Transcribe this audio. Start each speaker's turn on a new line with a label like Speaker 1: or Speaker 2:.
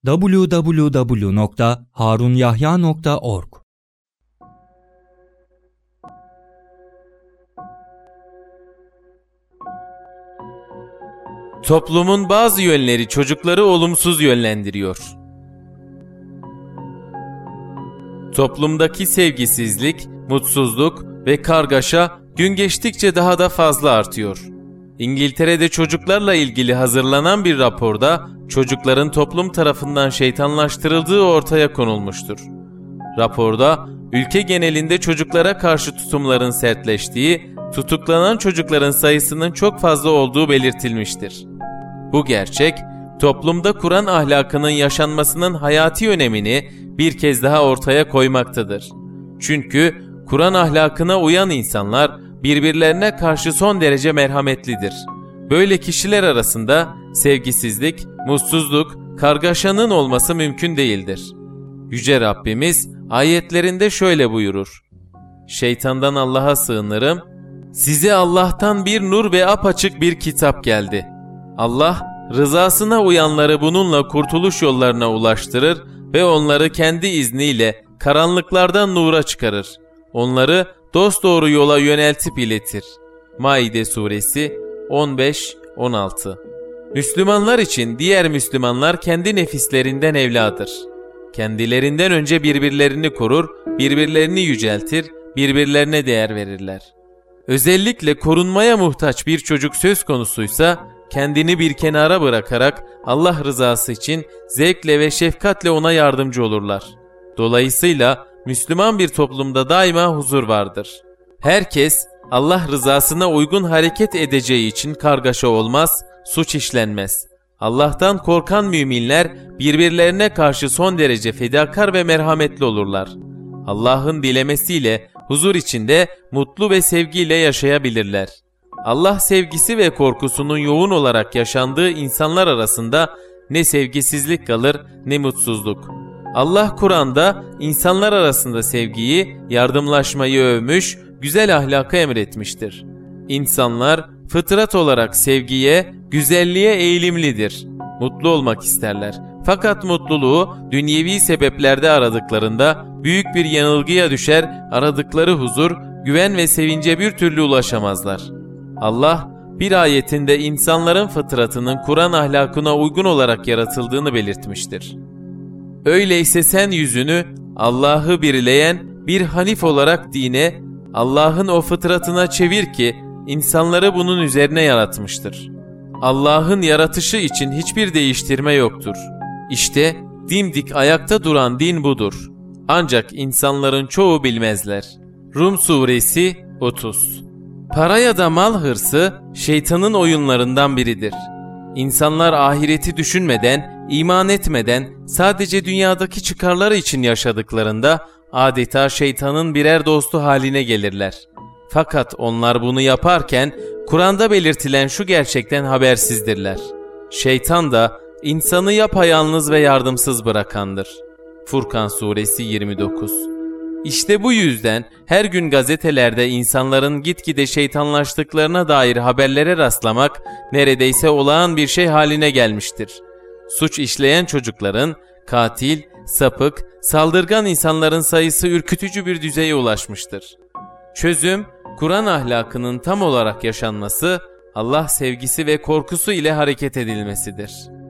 Speaker 1: www.harunyahya.org.
Speaker 2: Toplumun bazı yönleri çocukları olumsuz yönlendiriyor. Toplumdaki sevgisizlik, mutsuzluk ve kargaşa gün geçtikçe daha da fazla artıyor. İngiltere'de çocuklarla ilgili hazırlanan bir raporda çocukların toplum tarafından şeytanlaştırıldığı ortaya konulmuştur. Raporda ülke genelinde çocuklara karşı tutumların sertleştiği, tutuklanan çocukların sayısının çok fazla olduğu belirtilmiştir. Bu gerçek, toplumda Kur'an ahlakının yaşanmasının hayati önemini bir kez daha ortaya koymaktadır. Çünkü Kur'an ahlakına uyan insanlar birbirlerine karşı son derece merhametlidir. Böyle kişiler arasında sevgisizlik, mutsuzluk, kargaşanın olması mümkün değildir. Yüce Rabbimiz ayetlerinde şöyle buyurur: "Şeytandan Allah'a sığınırım. Size Allah'tan bir nur ve apaçık bir kitap geldi. Allah, rızasına uyanları bununla kurtuluş yollarına ulaştırır ve onları kendi izniyle karanlıklardan nura çıkarır. Onları dosdoğru yola yöneltip iletir." Maide suresi 15-16. Müslümanlar için diğer Müslümanlar kendi nefislerinden evladır. Kendilerinden önce birbirlerini korur, birbirlerini yüceltir, birbirlerine değer verirler. Özellikle korunmaya muhtaç bir çocuk söz konusuysa kendini bir kenara bırakarak Allah rızası için zevkle ve şefkatle ona yardımcı olurlar. Dolayısıyla Müslüman bir toplumda daima huzur vardır. Herkes Allah rızasına uygun hareket edeceği için kargaşa olmaz, suç işlenmez. Allah'tan korkan müminler birbirlerine karşı son derece fedakar ve merhametli olurlar. Allah'ın dilemesiyle huzur içinde mutlu ve sevgiyle yaşayabilirler. Allah sevgisi ve korkusunun yoğun olarak yaşandığı insanlar arasında ne sevgisizlik kalır ne mutsuzluk. Allah Kur'an'da insanlar arasında sevgiyi, yardımlaşmayı övmüş, güzel ahlaka emretmiştir. İnsanlar fıtrat olarak sevgiye, güzelliğe eğilimlidir. Mutlu olmak isterler. Fakat mutluluğu dünyevi sebeplerde aradıklarında büyük bir yanılgıya düşer, aradıkları huzur, güven ve sevince bir türlü ulaşamazlar. Allah bir ayetinde insanların fıtratının Kur'an ahlakına uygun olarak yaratıldığını belirtmiştir. Öyleyse sen yüzünü Allah'ı birleyen bir hanif olarak dine, Allah'ın o fıtratına çevir ki insanları bunun üzerine yaratmıştır. Allah'ın yaratışı için hiçbir değiştirme yoktur. İşte dimdik ayakta duran din budur. Ancak insanların çoğu bilmezler. Rum suresi 30. Para ya da mal hırsı şeytanın oyunlarından biridir. İnsanlar ahireti düşünmeden, iman etmeden sadece dünyadaki çıkarları için yaşadıklarında adeta şeytanın birer dostu haline gelirler. Fakat onlar bunu yaparken Kur'an'da belirtilen şu gerçekten habersizdirler. Şeytan da insanı yapayalnız ve yardımsız bırakandır. Furkan suresi 29. İşte bu yüzden her gün gazetelerde insanların gitgide şeytanlaştıklarına dair haberlere rastlamak neredeyse olağan bir şey haline gelmiştir. Suç işleyen çocukların, katil, sapık, saldırgan insanların sayısı ürkütücü bir düzeye ulaşmıştır. Çözüm, Kur'an ahlakının tam olarak yaşanması, Allah sevgisi ve korkusu ile hareket edilmesidir.